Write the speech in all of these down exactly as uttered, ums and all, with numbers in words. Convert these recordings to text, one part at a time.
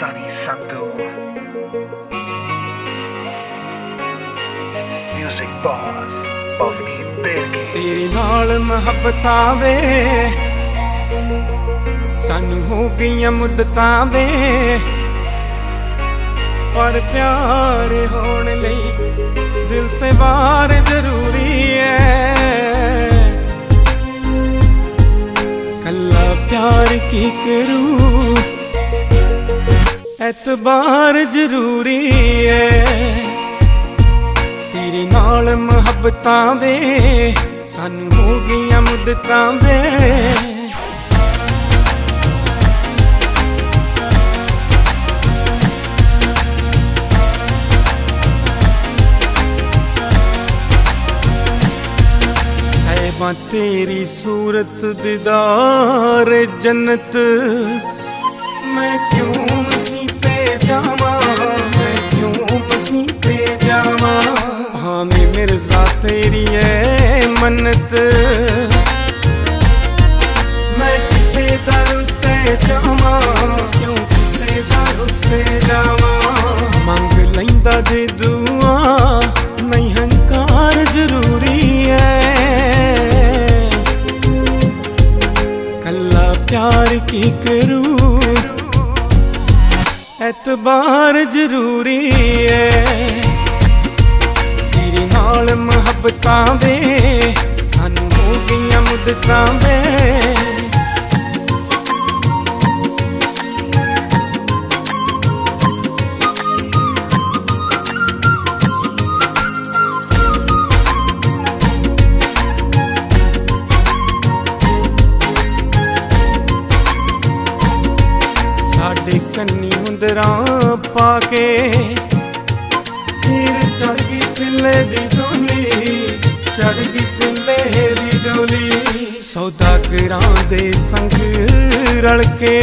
Sunny Sandhu. Music boss Pavni Berge. तेरे नाल मुहब्बतां वे सानू हो गईयां मुद्दतां वे, पर प्यार होने लई दिल ते वार जरूरी है। कल्ला प्यार की करूं एतबार जरूरी है। तेरे नाल मुहब्बतां वे सानू हो गईयां मुद्दतां वे। साहिबा तेरी सूरत दीदार जन्नत, मैं क्यों मसीह पे जावा, मैं क्यों मसीह पे जावा। हाँ मैं मिर्जा तेरी है मन्नत, मैं किसे दर ते जावा, क्यों किसे दर ते जावा। मंग लैंदा जे दुआ नहीं हंकार जरूरी है। कल्ला प्यार की करूं एतबार जरूरी है। तेरे नाल मुहब्बतां वे सानू हो गईयां मुद्दतां वे। साडे कन्नी मुंदरां पाके फिर चढ़ गई तिल्ले दी डोली, चढ़ गई तिल्ले दी डोली। सौदागरां दे संग रल के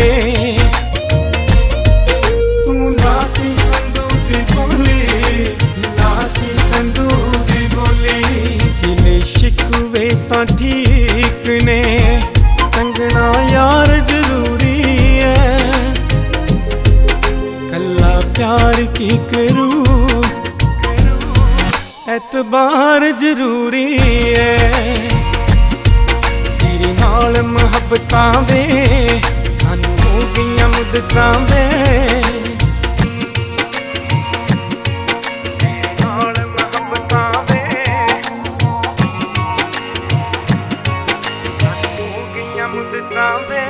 तू लाती संदूक दी बोली, लाती संदूक दी बोली। दिले शिकवे तां ठीक ने, तंगना यार जरूरी है। कल्ला प्यार की करूं एतबार जरूरी है। तेरे नाल मुहब्बतां वे सानू हो गईयां मुद्दतां वे। तेरे नाल मुहब्बतां वे सानू हो गईयां मुद्दतां वे।